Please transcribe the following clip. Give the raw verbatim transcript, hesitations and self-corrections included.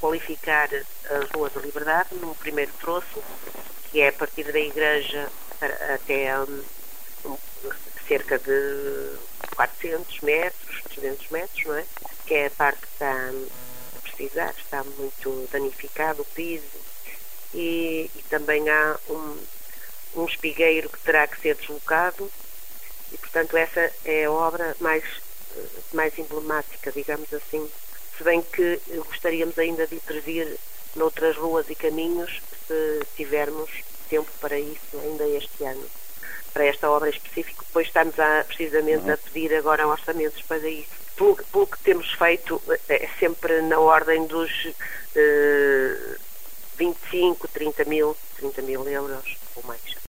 qualificar as ruas da Liberdade num primeiro troço, que é a partir da igreja até um, um, cerca de quatrocentos metros, trezentos metros, não é? Que é a parte que está a precisar, está muito danificado o piso, e, e também há um, um espigueiro que terá que ser deslocado, e portanto essa é a obra mais, mais emblemática, digamos assim, se bem que gostaríamos ainda de intervir noutras ruas e caminhos, se tivermos tempo para isso ainda este ano, para esta obra em específico. Depois estamos a, precisamente a pedir agora orçamentos para isso. Pelo, pelo que temos feito, é sempre na ordem dos eh, vinte e cinco, trinta mil, trinta mil euros ou mais.